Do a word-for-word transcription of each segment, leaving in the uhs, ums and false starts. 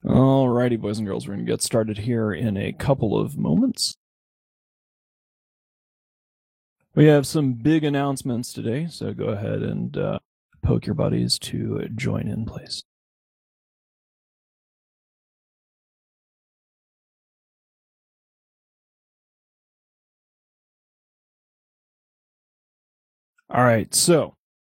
Alrighty, boys and girls, we're going to get started here in a couple of moments. We have some big announcements today, so go ahead and uh, poke your buddies to join in, please. All right, so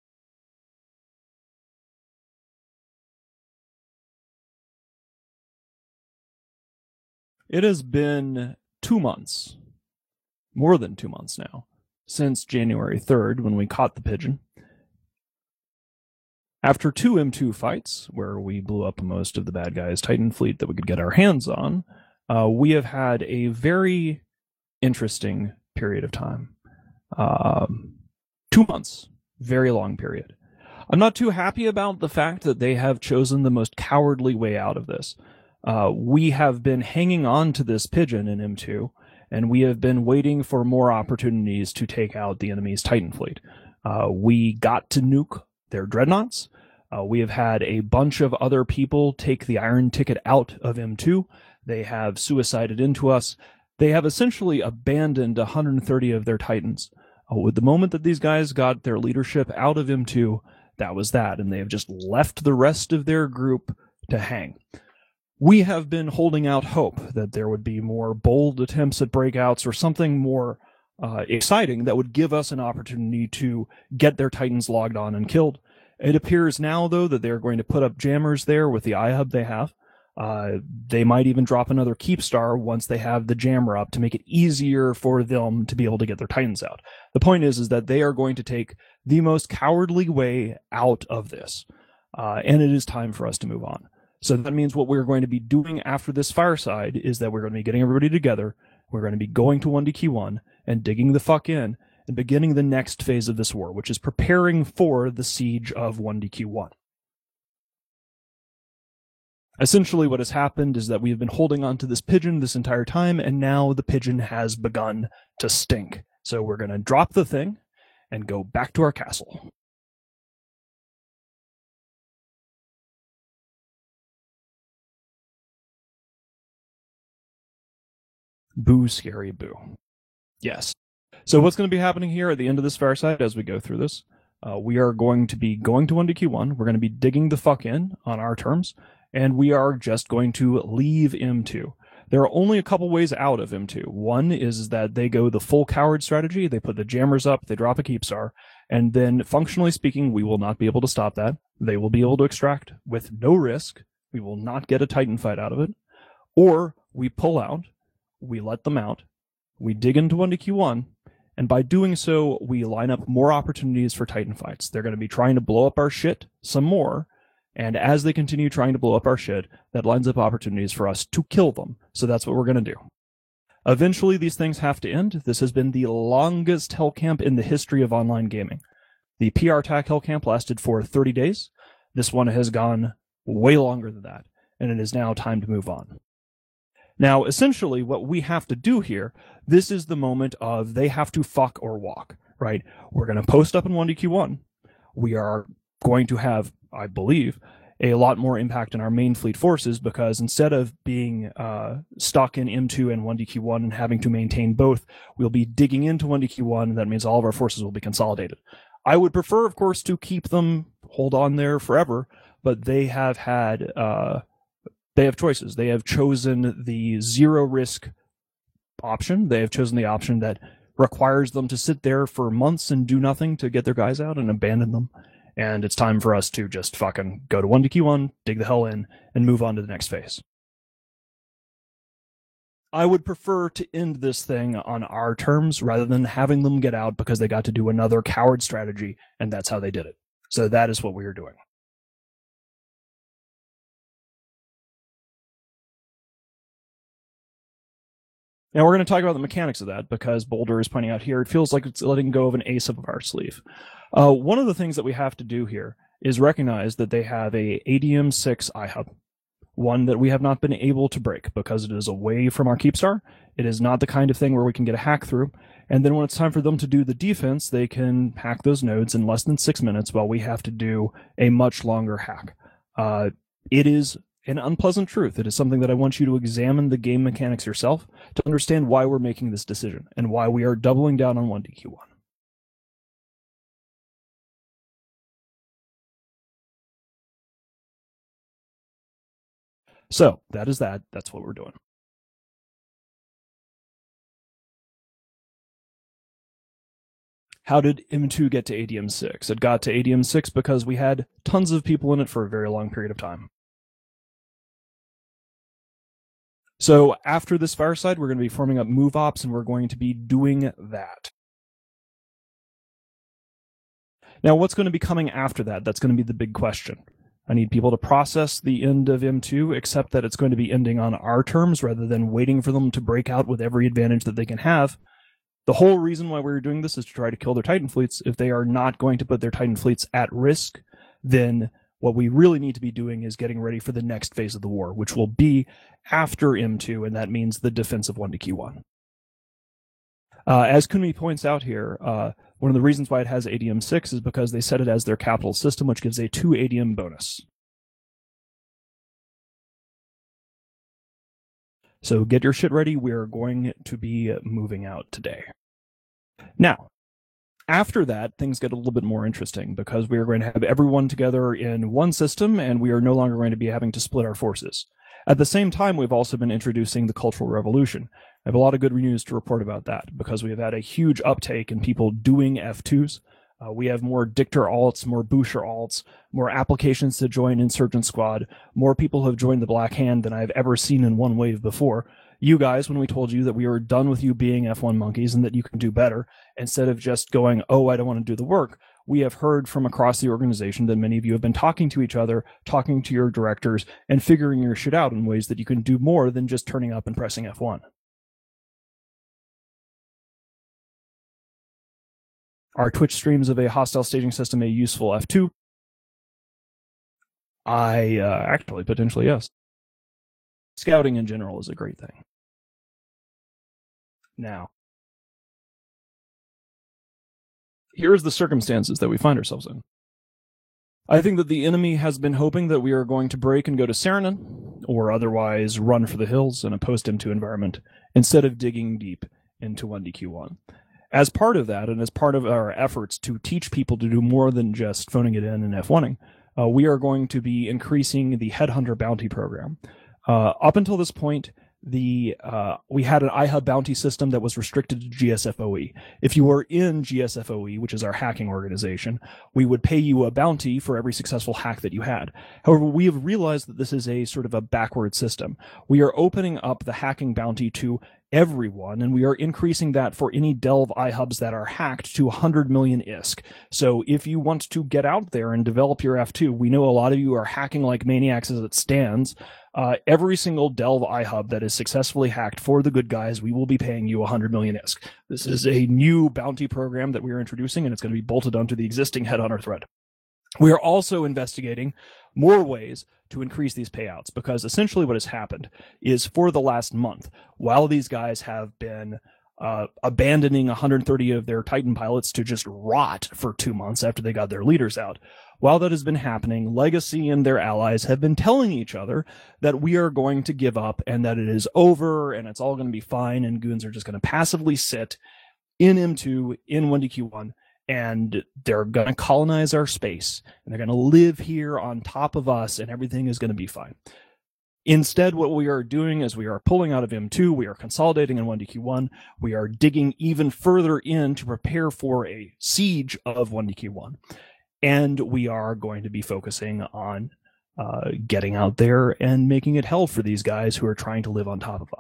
it has been two months, more than two months now, since January third when we caught the pigeon. After two M two fights, where we blew up most of the bad guys' Titan fleet that we could get our hands on, uh, we have had a very interesting period of time. Um, two months, very long period. I'm not too happy about the fact that they have chosen the most cowardly way out of this. Uh, we have been hanging on to this pigeon in M two, and we have been waiting for more opportunities to take out the enemy's Titan fleet. Uh, we got to nuke their dreadnoughts. Uh, we have had a bunch of other people take the iron ticket out of M two. They have suicided into us. They have essentially abandoned one hundred thirty of their Titans. Uh, with the moment that these guys got their leadership out of M two, that was that, and they have just left the rest of their group to hang. We have been holding out hope that there would be more bold attempts at breakouts or something more uh, exciting that would give us an opportunity to get their Titans logged on and killed. It appears now, though, that they're going to put up jammers there with the iHub they have. Uh, they might even drop another Keepstar once they have the jammer up to make it easier for them to be able to get their Titans out. The point is, is that they are going to take the most cowardly way out of this, uh, and it is time for us to move on. So that means what we're going to be doing after this fireside is that we're going to be getting everybody together. We're going to be going to one D Q one and digging the fuck in and beginning the next phase of this war, which is preparing for the siege of one D Q one. Essentially, what has happened is that we have been holding on to this pigeon this entire time, and now the pigeon has begun to stink. So we're going to drop the thing and go back to our castle. Boo, scary boo. Yes. So what's going to be happening here at the end of this fireside as we go through this? Uh, we are going to be going to one D Q one. We're going to be digging the fuck in on our terms, and we are just going to leave M two. There are only a couple ways out of M two. One is that they go the full coward strategy. They put the jammers up, they drop a Keepstar, and then functionally speaking, we will not be able to stop that. They will be able to extract with no risk. We will not get a Titan fight out of it. Or we pull out, we let them out, we dig into one D Q one, and by doing so, we line up more opportunities for Titan fights. They're going to be trying to blow up our shit some more, and as they continue trying to blow up our shit, that lines up opportunities for us to kill them. So that's what we're going to do. Eventually, these things have to end. This has been the longest hell camp in the history of online gaming. The P R T A C hell camp lasted for thirty days. This one has gone way longer than that, and it is now time to move on. Now, essentially, what we have to do here, this is the moment of they have to fuck or walk, right? We're going to post up in one D Q one. We are going to have, I believe, a lot more impact on our main fleet forces because instead of being uh, stuck in M two and one D Q one and having to maintain both, we'll be digging into one D Q one, and that means all of our forces will be consolidated. I would prefer, of course, to keep them, hold on there forever, but they have had... Uh, They have choices. They have chosen the zero risk option. They have chosen the option that requires them to sit there for months and do nothing to get their guys out and abandon them. And it's time for us to just fucking go to one D Q one, dig the hell in, and move on to the next phase. I would prefer to end this thing on our terms rather than having them get out because they got to do another coward strategy, and that's how they did it. So that is what we are doing. Now we're going to talk about the mechanics of that because Boulder is pointing out here, it feels like it's letting go of an ace up of our sleeve. Uh, one of the things that we have to do here is recognize that they have a A D M six iHub, one that we have not been able to break because it is away from our Keepstar. It is not the kind of thing where we can get a hack through. And then when it's time for them to do the defense, they can hack those nodes in less than six minutes while we have to do a much longer hack. Uh, it is an unpleasant truth. It is something that I want you to examine the game mechanics yourself to understand why we're making this decision and why we are doubling down on one D Q one. So that is that. That's what we're doing. How did M two get to A D M six? It got to A D M six because we had tons of people in it for a very long period of time. So after this fireside, we're going to be forming up move ops, and we're going to be doing that. Now, what's going to be coming after that? That's going to be the big question. I need people to process the end of M two, accept that it's going to be ending on our terms rather than waiting for them to break out with every advantage that they can have. The whole reason why we're doing this is to try to kill their Titan fleets. If they are not going to put their Titan fleets at risk, then what we really need to be doing is getting ready for the next phase of the war, which will be after M two, and that means the defense of one D Q one. Uh, as Kunmi points out here, uh, one of the reasons why it has A D M six is because they set it as their capital system, which gives a two A D M bonus. So get your shit ready. We are going to be moving out today. Now, after that, things get a little bit more interesting because we are going to have everyone together in one system, and we are no longer going to be having to split our forces. At the same time, we've also been introducing the Cultural Revolution. I have a lot of good news to report about that because we have had a huge uptake in people doing F twos. Uh, we have more Dictor alts, more Boucher alts, more applications to join Insurgent Squad. More people have joined the Black Hand than I've ever seen in one wave before. You guys, when we told you that we were done with you being F one monkeys and that you can do better, instead of just going, oh, I don't want to do the work, we have heard from across the organization that many of you have been talking to each other, talking to your directors, and figuring your shit out in ways that you can do more than just turning up and pressing F one. Are Twitch streams of a hostile staging system a useful F two? I uh, actually, potentially, yes. Scouting in general is a great thing. Now, here's the circumstances that we find ourselves in. I think that the enemy has been hoping that we are going to break and go to Saranen, or otherwise run for the hills in a post-M two environment, instead of digging deep into one D Q one. As part of that, and as part of our efforts to teach people to do more than just phoning it in and F one-ing, uh, we are going to be increasing the Headhunter bounty program. Uh, up until this point, the uh, we had an iHub bounty system that was restricted to G S F O E. If you were in G S F O E, which is our hacking organization, we would pay you a bounty for every successful hack that you had. However, we have realized that this is a sort of a backward system. We are opening up the hacking bounty to everyone, and we are increasing that for any Delve iHubs that are hacked to one hundred million I S K. So if you want to get out there and develop your F two, we know a lot of you are hacking like maniacs as it stands. Uh, every single Delve iHub that is successfully hacked for the good guys, we will be paying you one hundred million I S K. This is a new bounty program that we are introducing, and it's going to be bolted onto the existing Headhunter thread. We are also investigating more ways to increase these payouts, because essentially what has happened is for the last month, while these guys have been uh, abandoning one hundred thirty of their Titan pilots to just rot for two months after they got their leaders out, while that has been happening, Legacy and their allies have been telling each other that we are going to give up and that it is over and it's all going to be fine, and goons are just going to passively sit in M two, in one D Q one, and they're going to colonize our space, and they're going to live here on top of us, and everything is going to be fine. Instead, what we are doing is we are pulling out of M two, we are consolidating in one D Q one, we are digging even further in to prepare for a siege of one D Q one, and we are going to be focusing on uh, getting out there and making it hell for these guys who are trying to live on top of us.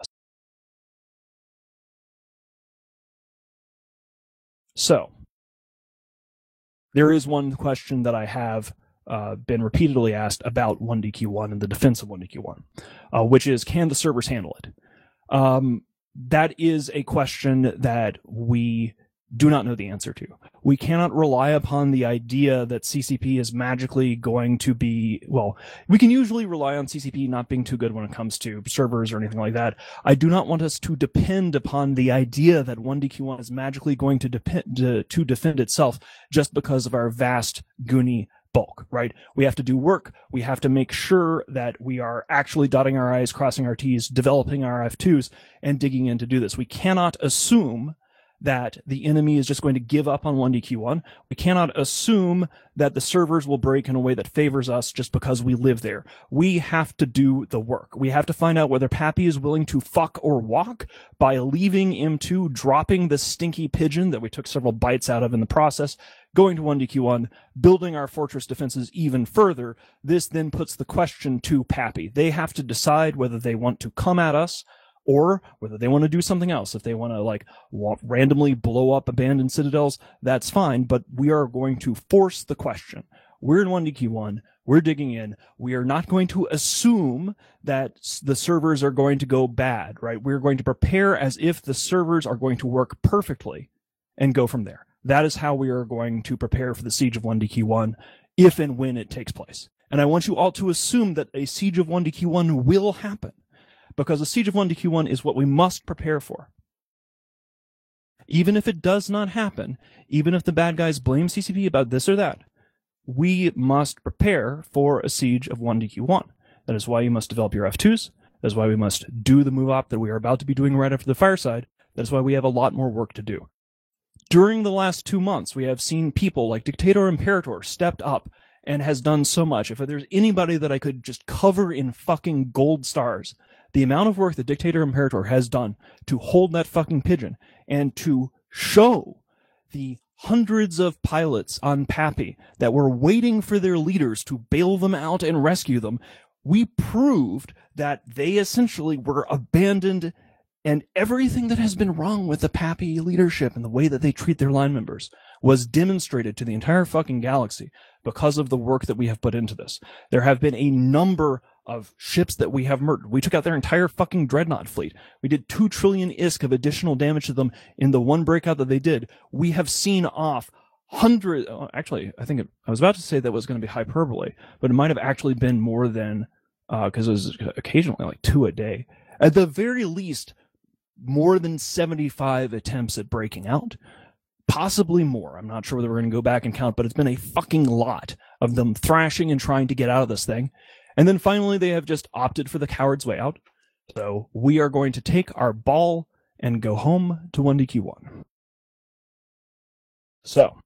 So, there is one question that I have uh, been repeatedly asked about one D Q one and the defense of one D Q one, uh, which is, can the servers handle it? Um, that is a question that we do not know the answer to. We cannot rely upon the idea that C C P is magically going to be, well, we can usually rely on C C P not being too good when it comes to servers or anything like that. I do not want us to depend upon the idea that one D Q one is magically going to, depend, to, to defend itself just because of our vast Goonie bulk, right? We have to do work. We have to make sure that we are actually dotting our I's, crossing our T's, developing our F twos, and digging in to do this. We cannot assume that the enemy is just going to give up on one D Q one. We cannot assume that the servers will break in a way that favors us just because we live there. We have to do the work. We have to find out whether Pappy is willing to fuck or walk by leaving M two, dropping the stinky pigeon that we took several bites out of in the process, going to one D Q one, building our fortress defenses even further. This then puts the question to Pappy. They have to decide whether they want to come at us or whether they want to do something else. If they want to like randomly blow up abandoned citadels, that's fine, but we are going to force the question. We're in one D Q one, we're digging in, we are not going to assume that the servers are going to go bad, right? We're going to prepare as if the servers are going to work perfectly and go from there. That is how we are going to prepare for the siege of one D Q one if and when it takes place. And I want you all to assume that a siege of one D Q one will happen, because a siege of one D Q one is what we must prepare for. Even if it does not happen, even if the bad guys blame C C P about this or that, we must prepare for a siege of one D Q one. That is why you must develop your F twos. That is why we must do the move op that we are about to be doing right after the fireside. That is why we have a lot more work to do. During the last two months, we have seen people like Dictator Imperator stepped up and has done so much. If there's anybody that I could just cover in fucking gold stars, the amount of work that Dictator Imperator has done to hold that fucking pigeon and to show the hundreds of pilots on Pappy that were waiting for their leaders to bail them out and rescue them, we proved that they essentially were abandoned, and everything that has been wrong with the Pappy leadership and the way that they treat their line members was demonstrated to the entire fucking galaxy because of the work that we have put into this. There have been a number of ships that we have murdered. We took out their entire fucking dreadnought fleet. We did two trillion I S K of additional damage to them in the one breakout that they did. We have seen off hundreds, oh, actually, I think it, I was about to say that was going to be hyperbole, but it might have actually been more than, because uh, it was occasionally like two a day. At the very least, more than seventy-five attempts at breaking out. Possibly more. I'm not sure whether we're going to go back and count, but it's been a fucking lot of them thrashing and trying to get out of this thing. And then finally, they have just opted for the coward's way out. So we are going to take our ball and go home to one D Q one. So.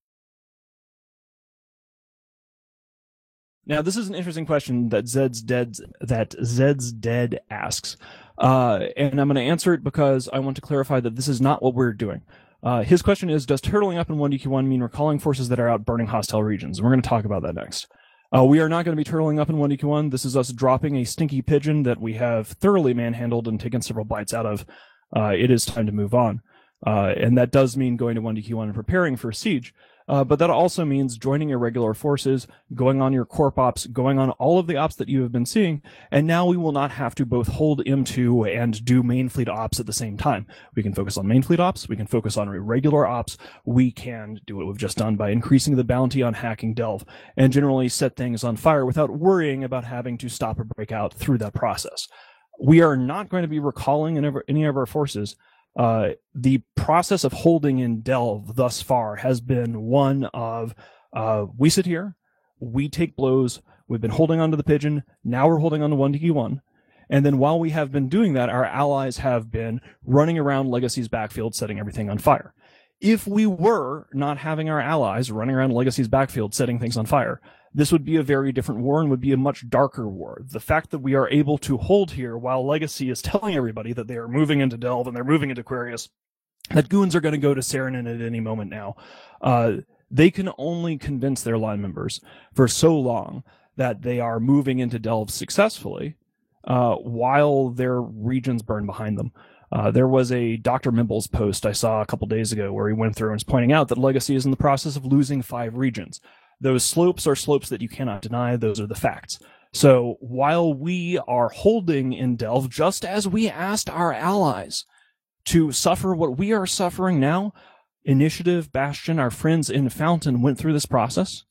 Now, this is an interesting question that Zed's Dead, that Zed's Dead asks. Uh, and I'm going to answer it because I want to clarify that this is not what we're doing. Uh, his question is, does turtling up in one D Q one mean recalling forces that are out burning hostile regions? And we're going to talk about that next. Uh, we are not going to be turtling up in one D Q one. This is us dropping a stinky pigeon that we have thoroughly manhandled and taken several bites out of. Uh, it is time to move on. Uh, and that does mean going to one D Q one and preparing for siege. Uh, but that also means joining irregular forces, going on your corp ops, going on all of the ops that you have been seeing, and now we will not have to both hold M two and do main fleet ops at the same time. We can focus on main fleet ops, we can focus on irregular ops, we can do what we've just done by increasing the bounty on hacking Delve, and generally set things on fire without worrying about having to stop or break out through that process. We are not going to be recalling any of our forces. Uh, the process of holding in Delve thus far has been one of, uh, we sit here, we take blows, we've been holding onto the pigeon, now we're holding on to one D Q one, and then while we have been doing that, our allies have been running around Legacy's backfield, setting everything on fire. If we were not having our allies running around Legacy's backfield, setting things on fire, this would be a very different war and would be a much darker war. The fact that we are able to hold here while Legacy is telling everybody that they are moving into Delve and they're moving into Aquarius, that goons are going to go to Saranin at any moment now. Uh, they can only convince their line members for so long that they are moving into Delve successfully uh, while their regions burn behind them. Uh, there was a Doctor Mimbles post I saw a couple days ago where he went through and was pointing out that Legacy is in the process of losing five regions. Those slopes are slopes that you cannot deny. Those are the facts. So while we are holding in Delve, just as we asked our allies to suffer what we are suffering now, Initiative, Bastion, our friends in Fountain went through this process.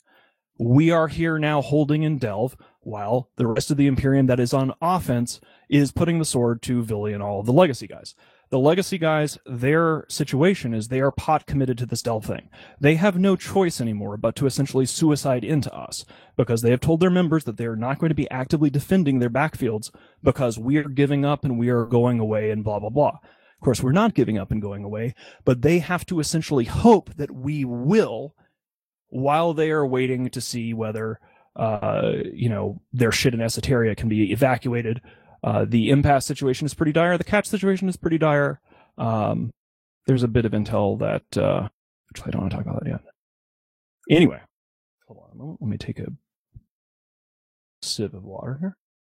We are here now holding in Delve, while the rest of the Imperium that is on offense is putting the sword to Villy and all of the Legacy guys. The Legacy guys, their situation is they are pot committed to this Delve thing. They have no choice anymore but to essentially suicide into us, because they have told their members that they are not going to be actively defending their backfields because we are giving up and we are going away and blah, blah, blah. Of course, we're not giving up and going away, but they have to essentially hope that we will, while they are waiting to see whether, uh, you know, their shit in Esoteria can be evacuated. Uh, the impasse situation is pretty dire. The catch situation is pretty dire. Um, there's a bit of intel that, uh, actually, I don't want to talk about that yet. Anyway, hold on a moment. Let me take a sip of water here.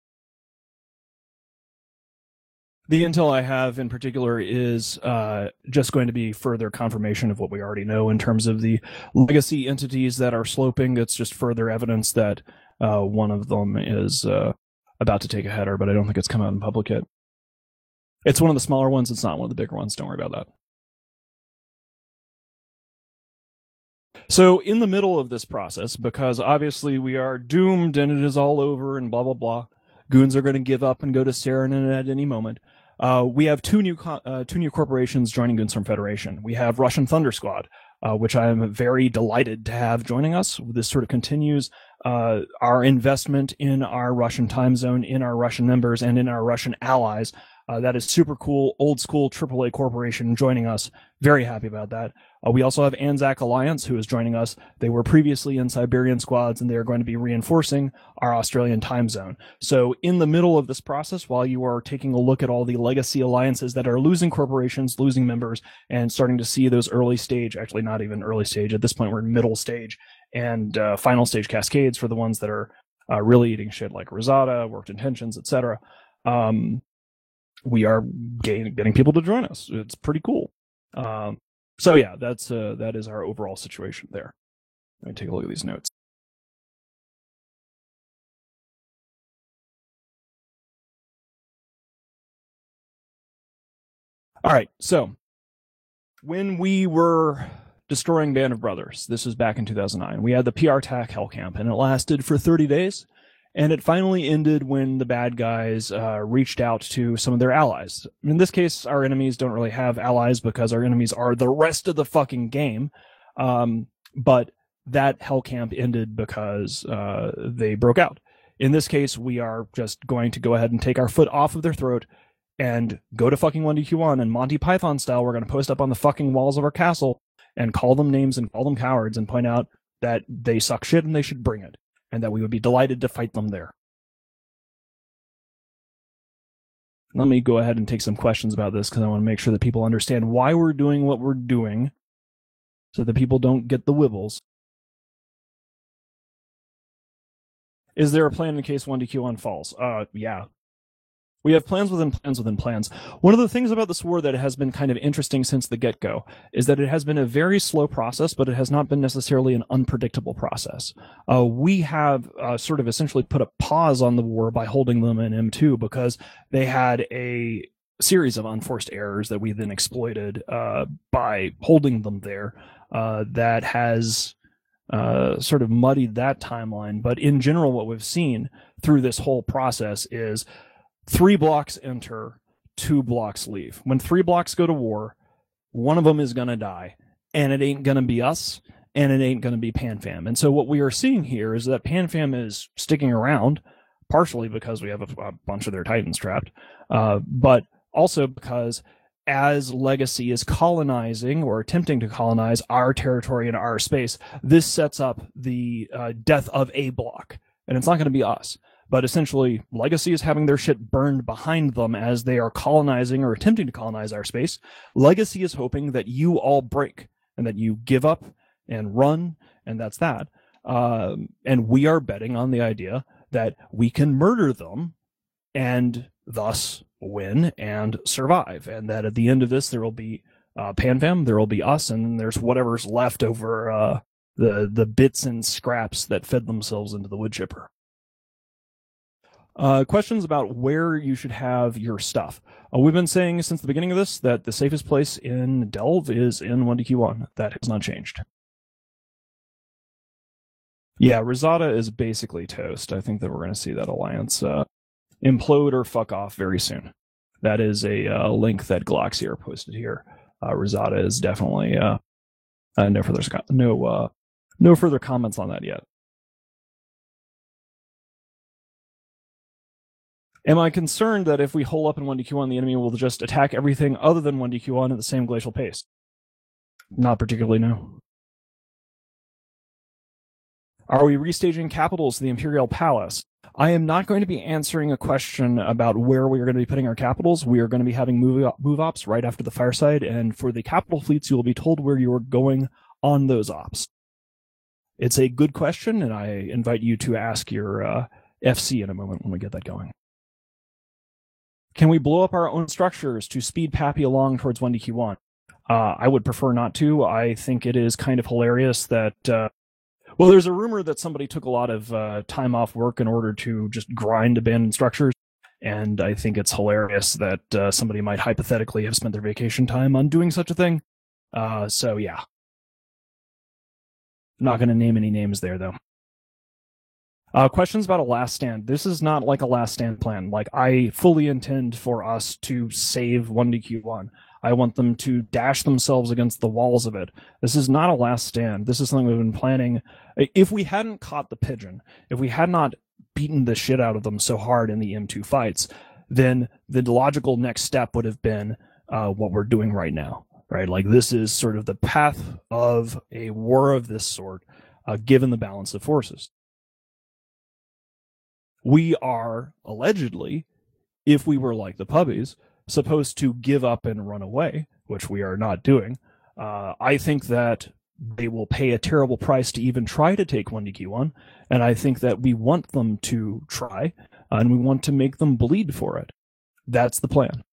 The intel I have in particular is uh, just going to be further confirmation of what we already know in terms of the legacy entities that are sloping. It's just further evidence that uh, one of them is uh, about to take a header, but I don't think it's come out in public yet. It's one of the smaller ones. It's not one of the bigger ones. Don't worry about that. So in the middle of this process, because obviously we are doomed and it is all over and blah, blah, blah, goons are going to give up and go to Saarinen at any moment. Uh, we have two new co- uh, two new corporations joining Goonstorm Federation. We have Russian Thunder Squad, uh, which I am very delighted to have joining us. This sort of continues uh, our investment in our Russian time zone, in our Russian members, and in our Russian allies. Uh, that is super cool. Old school triple A corporation joining us. Very happy about that. Uh, we also have Anzac Alliance, who is joining us. They were previously in Siberian squads, and they are going to be reinforcing our Australian time zone. So in the middle of this process, while you are taking a look at all the legacy alliances that are losing corporations, losing members, and starting to see those early stage, actually not even early stage, at this point we're in middle stage, and uh, final stage cascades for the ones that are uh, really eating shit like Rosada, Worked Intentions, et cetera. Um, we are getting, getting people to join us. It's pretty cool. Um, so yeah, that's uh, that is our overall situation there. Let me take a look at these notes. All right, so when we were destroying Band of Brothers, this was back in two thousand nine, we had the P R TAC Hell Camp, and it lasted for thirty days. And it finally ended when the bad guys uh, reached out to some of their allies. In this case, our enemies don't really have allies because our enemies are the rest of the fucking game. Um, but that hell camp ended because uh, they broke out. In this case, we are just going to go ahead and take our foot off of their throat and go to fucking one D Q one, and Monty Python style, we're going to post up on the fucking walls of our castle and call them names and call them cowards and point out that they suck shit and they should bring it, and that we would be delighted to fight them there. Let me go ahead and take some questions about this because I want to make sure that people understand why we're doing what we're doing so that people don't get the wibbles. Is there a plan in case one D Q one falls? Uh, yeah. We have plans within plans within plans. One of the things about this war that has been kind of interesting since the get-go is that it has been a very slow process, but it has not been necessarily an unpredictable process. Uh, we have uh, sort of essentially put a pause on the war by holding them in M two because they had a series of unforced errors that we then exploited uh, by holding them there uh, that has uh, sort of muddied that timeline. But in general, what we've seen through this whole process is three blocks enter, two blocks leave. When three blocks go to war, one of them is going to die, and it ain't going to be us, and it ain't going to be PanFam. And so what we are seeing here is that PanFam is sticking around, partially because we have a, a bunch of their Titans trapped, uh, but also because as Legacy is colonizing or attempting to colonize our territory and our space, this sets up the uh, death of a block, and it's not going to be us. But essentially, Legacy is having their shit burned behind them as they are colonizing or attempting to colonize our space. Legacy is hoping that you all break and that you give up and run, and that's that. Um, and we are betting on the idea that we can murder them and thus win and survive. And that at the end of this, there will be uh, PanFam, there will be us, and there's whatever's left over uh, the, the bits and scraps that fed themselves into the wood chipper. Uh, questions about where you should have your stuff. Uh, we've been saying since the beginning of this that the safest place in Delve is in one D Q one. That has not changed. Yeah, Rosada is basically toast. I think that we're going to see that alliance uh, implode or fuck off very soon. That is a uh, link that Gloxier posted here. Uh, Rosada is definitely uh, uh, no further no uh, no further comments on that yet. Am I concerned that if we hole up in one D Q one, the enemy will just attack everything other than one D Q one at the same glacial pace? Not particularly, no. Are we restaging capitals to the Imperial Palace? I am not going to be answering a question about where we are going to be putting our capitals. We are going to be having move, move ops right after the fireside, and for the capital fleets, you will be told where you are going on those ops. It's a good question, and I invite you to ask your uh, F C in a moment when we get that going. Can we blow up our own structures to speed Pappy along towards one D Q one? Uh, I would prefer not to. I think it is kind of hilarious that... Uh, Well, there's a rumor that somebody took a lot of uh, time off work in order to just grind abandoned structures, and I think it's hilarious that uh, somebody might hypothetically have spent their vacation time on doing such a thing. Uh, so, yeah. I'm not going to name any names there, though. Uh, questions about a last stand. This is not like a last stand plan. Like, I fully intend for us to save one D Q one. I want them to dash themselves against the walls of it. This is not a last stand. This is something we've been planning. If we hadn't caught the pigeon, if we had not beaten the shit out of them so hard in the M two fights, then the logical next step would have been uh, what we're doing right now, right? Like, this is sort of the path of a war of this sort, uh, given the balance of forces. We are, allegedly, if we were like the puppies, supposed to give up and run away, which we are not doing. Uh, I think that they will pay a terrible price to even try to take one D Q one, and I think that we want them to try, uh, and we want to make them bleed for it. That's the plan.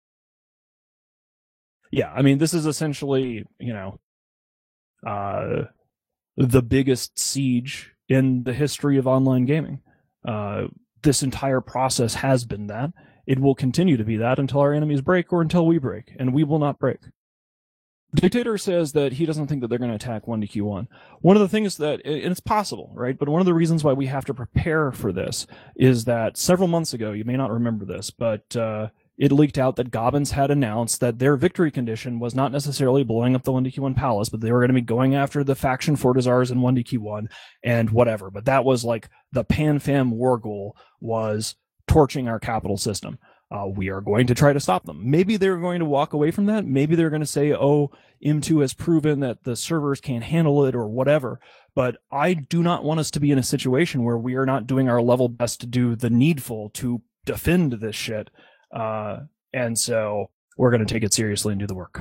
Yeah, I mean, this is essentially, you know, uh, the biggest siege in the history of online gaming. Uh, this entire process has been that. It will continue to be that until our enemies break or until we break, and we will not break. Dictator says that he doesn't think that they're going to attack one D Q one. One of the things that, and it's possible, right? But one of the reasons why we have to prepare for this is that several months ago, you may not remember this, but uh, it leaked out that Gobbins had announced that their victory condition was not necessarily blowing up the one D Q one palace, but they were going to be going after the faction Fortizars in one D Q one and whatever. But that was like the PanFam war goal was torching our capital system. Uh, we are going to try to stop them. Maybe they're going to walk away from that. Maybe they're going to say, oh, M two has proven that the servers can't handle it or whatever. But I do not want us to be in a situation where we are not doing our level best to do the needful to defend this shit. Uh, and so we're going to take it seriously and do the work.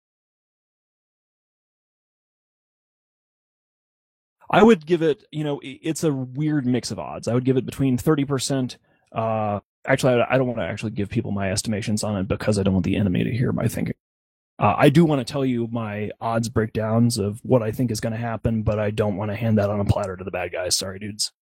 I would give it, you know, it's a weird mix of odds. I would give it between thirty percent. Uh, actually, I don't want to actually give people my estimations on it because I don't want the enemy to hear my thinking. Uh, I do want to tell you my odds breakdowns of what I think is going to happen, but I don't want to hand that on a platter to the bad guys. Sorry, dudes.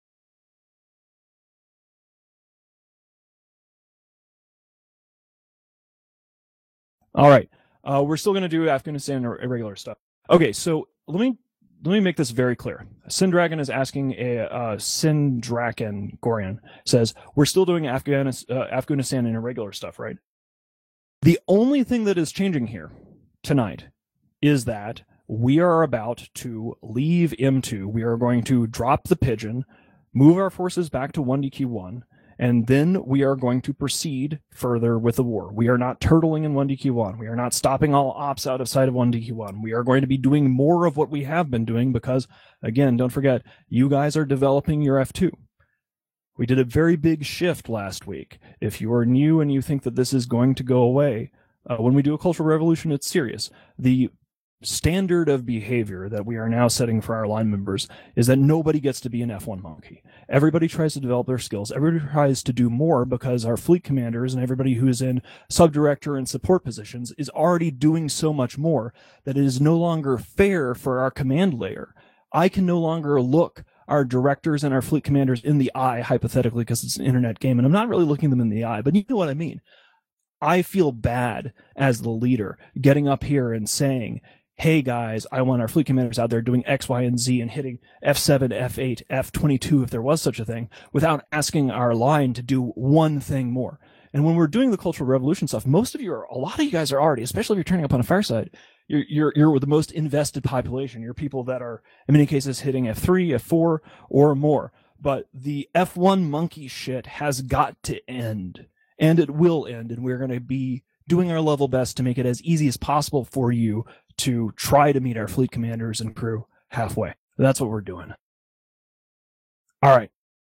All right. Uh, we're still going to do Afghanistan irregular stuff. Okay, so let me let me make this very clear. Sindragon is asking a uh, Sindraken Gorian says we're still doing Afghanis, uh, Afghanistan and irregular stuff, right? The only thing that is changing here tonight is that we are about to leave M two. We are going to drop the pigeon, move our forces back to one D Q one, and then we are going to proceed further with the war. We are not turtling in one D Q one. We are not stopping all ops out of sight of one D Q one. We are going to be doing more of what we have been doing because, again, don't forget, you guys are developing your F two. We did a very big shift last week. If you are new and you think that this is going to go away, uh, when we do a cultural revolution, it's serious. The standard of behavior that we are now setting for our line members is that nobody gets to be an F one monkey. Everybody tries to develop their skills. Everybody tries to do more because our fleet commanders and everybody who is in subdirector and support positions is already doing so much more that it is no longer fair for our command layer. I can no longer look our directors and our fleet commanders in the eye, hypothetically, because it's an internet game, and I'm not really looking them in the eye, but you know what I mean. I feel bad as the leader getting up here and saying, hey guys, I want our fleet commanders out there doing X, Y, and Z and hitting F seven, F eight, F twenty-two if there was such a thing, without asking our line to do one thing more. And when we're doing the Cultural Revolution stuff, most of you are, a lot of you guys are already, especially if you're turning up on a Fireside, you're, you're, you're the most invested population. You're people that are, in many cases, hitting F three, F four, or more. But the F one monkey shit has got to end. And it will end. And we're going to be doing our level best to make it as easy as possible for you to try to meet our fleet commanders and crew halfway. That's what we're doing. All right.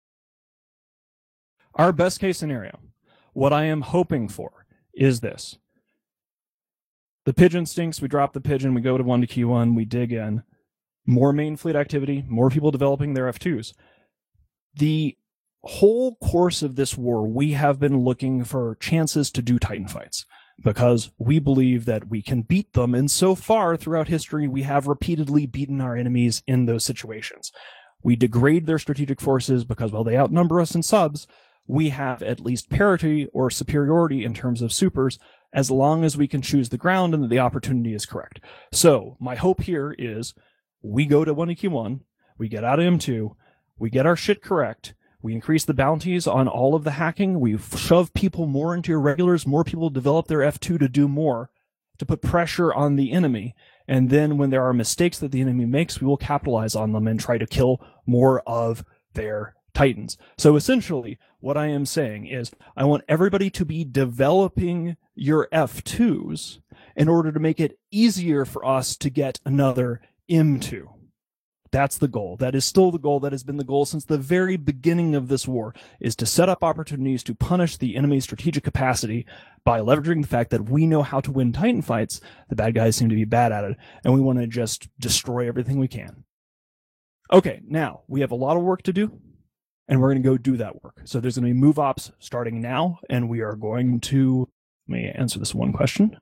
Our best case scenario, what I am hoping for is this. The pigeon stinks, we drop the pigeon, we go to one to Q one, we dig in. More main fleet activity, more people developing their F twos. The whole course of this war, we have been looking for chances to do Titan fights because we believe that we can beat them. And so far throughout history, we have repeatedly beaten our enemies in those situations. We degrade their strategic forces because while they outnumber us in subs, we have at least parity or superiority in terms of supers as long as we can choose the ground and the opportunity is correct. So my hope here is we go to one to Q one, we get out of M two, we get our shit correct, we increase the bounties on all of the hacking, we shove people more into irregulars, more people develop their F two to do more, to put pressure on the enemy, and then when there are mistakes that the enemy makes, we will capitalize on them and try to kill more of their Titans. So essentially, what I am saying is I want everybody to be developing your F twos in order to make it easier for us to get another M two. That's the goal. That is still the goal. That has been the goal since the very beginning of this war, is to set up opportunities to punish the enemy's strategic capacity by leveraging the fact that we know how to win Titan fights. The bad guys seem to be bad at it, and we want to just destroy everything we can. Okay, now we have a lot of work to do, and we're going to go do that work. So there's going to be move ops starting now, and we are going to, let me answer this one question.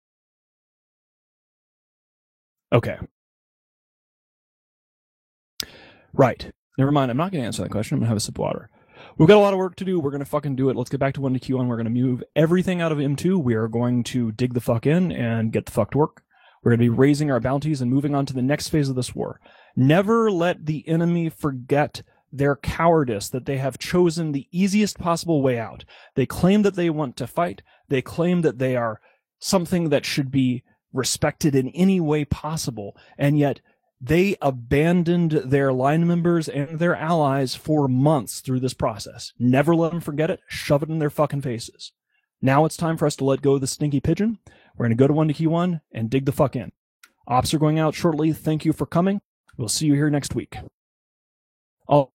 Okay. Right. Never mind. I'm not going to answer that question. I'm going to have a sip of water. We've got a lot of work to do. We're going to fucking do it. Let's get back to one to Q one. We're going to move everything out of M two. We are going to dig the fuck in and get the fuck to work. We're going to be raising our bounties and moving on to the next phase of this war. Never let the enemy forget their cowardice, that they have chosen the easiest possible way out. They claim that they want to fight. They claim that they are something that should be respected in any way possible. And yet they abandoned their line members and their allies for months through this process. Never let them forget it. Shove it in their fucking faces. Now it's time for us to let go of the stinky pigeon. We're going to go to one to Q one and dig the fuck in. Ops are going out shortly. Thank you for coming. We'll see you here next week. I'll